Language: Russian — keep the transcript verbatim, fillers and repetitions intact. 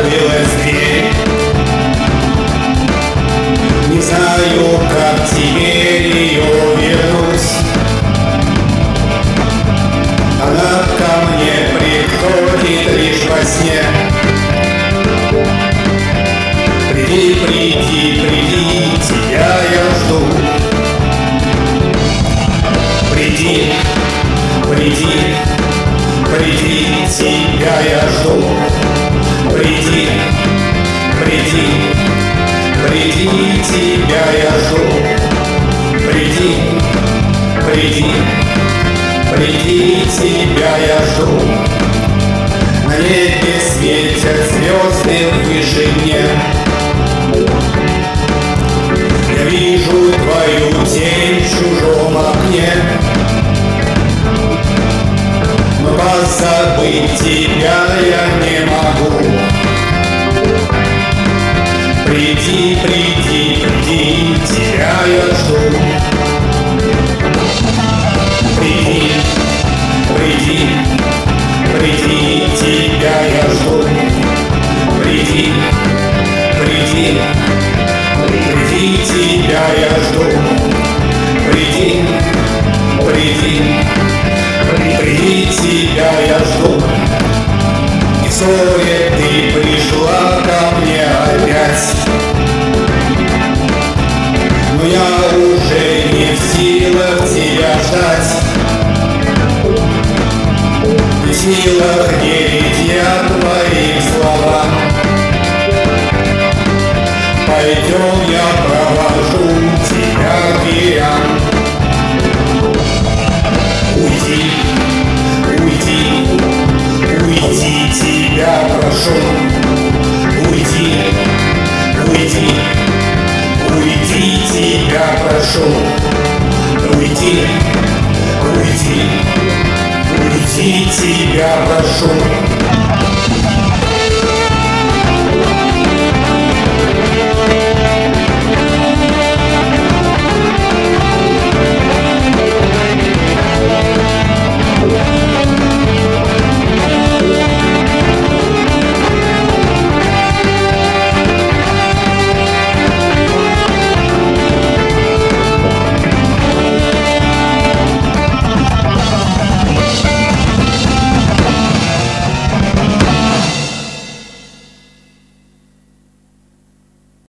закрылась дверь. Не знаю, как теперь ее вернуть. Она ко мне приходит лишь во сне. Приди, приди, приди, тебя я жду. Приди, приди, приди, тебя я жду. Приди, приди, приди, тебя я жду. Приди, приди, приди, тебя я жду. На небе светят звезды в вышине. Я вижу твою тень в чужом окне. Но позабыть тебя я не могу. Приди, приди, приди, тебя я жду. Приди, приди, приди, тебя я жду. Приди, приди, приди, тебя я жду. Приди, приди, приди, тебя я жду. И вскоре ты пришла ко мне опять. Но я уже не в силах тебя ждать. Не в силах верить я твоим словам. Пойдем, я провожу тебя к дверям. Уйди, уйди, уйди, тебя прошу. Уйди, уйди, уйди, тебя прошу. Уйди, уйди, уйди, тебя прошу.